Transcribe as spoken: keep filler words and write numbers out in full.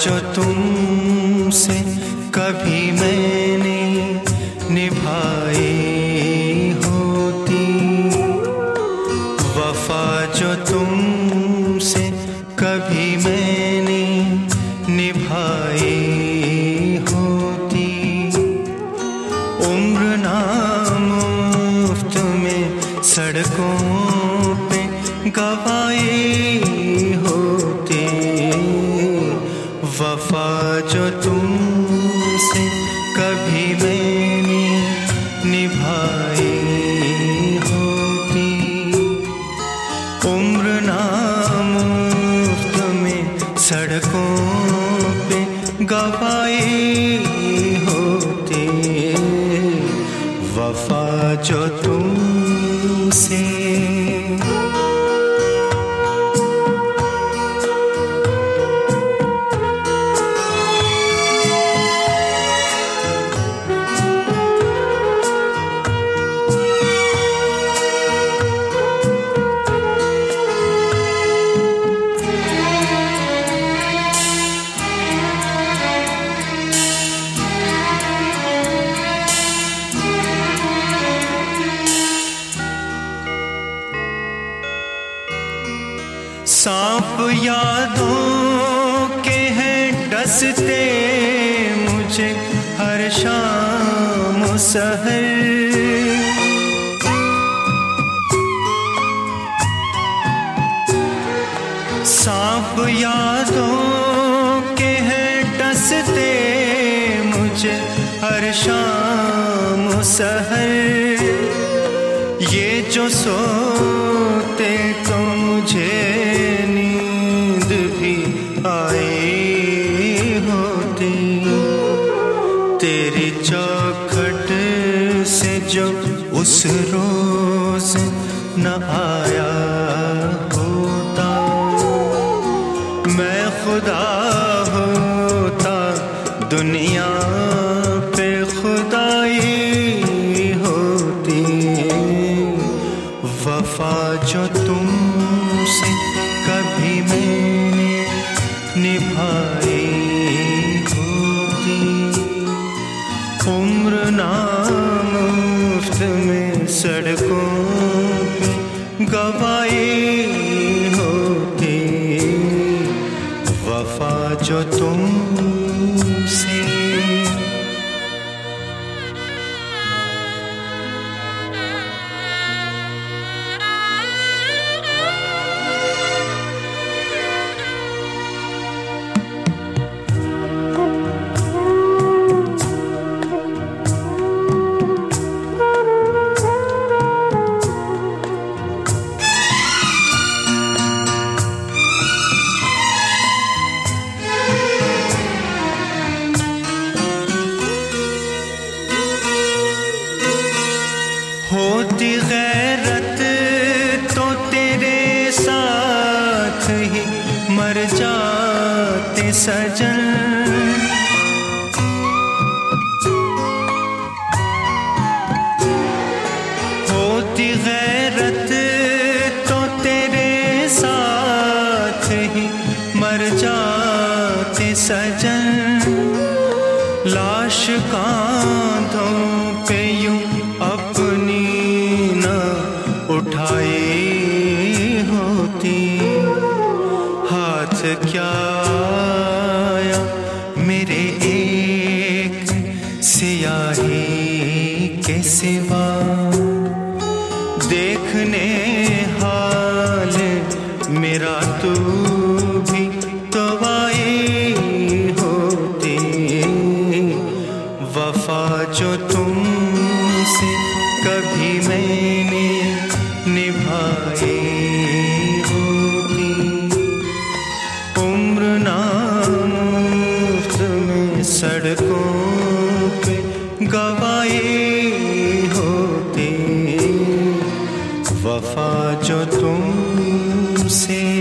जो तुमसे कभी मैंने निभाई होती, वफा जो तुमसे कभी मैंने निभाई होती, उम्र ना मुफ्त में सड़कों पे गवाई होती, वफा जो तुमसे कभी मैंने निभाई होती, उम्र ना मुफ्त में सड़कों पे गवाई होती, वफा जो तुमसे। सांप यादों के हैं डसते मुझे हर शाम सहर, सांप यादों के हैं डसते मुझे हर शाम सहर, ये जो सोते तो मुझे नींद भी आई होती, तेरी चौखट से जो उस रोज न आया होता, मैं खुदा होता दुनिया पे खुदाई होती, वफा जो तुमसे कभी मैंने निभाई होती, उम्र ना मुफ्त में सड़कों पे गवाई होती, वफा जो तुमसे। होती गैरत तो तेरे साथ ही मर जाते सजन, होती गैरत तो तेरे साथ ही मर जाते सजन, लाश कांधों पे यूं अपनी न उठाई होती, हाथ क्या आया मेरे एक सियाही के सिवा, देखने हाल मेरा तू भी तो आई होती, वफा जो तुमसे कभी मैंने निभाई होती, उम्र ना मुफ्त में सड़कों पे गवाई होती, वफा जो तुमसे।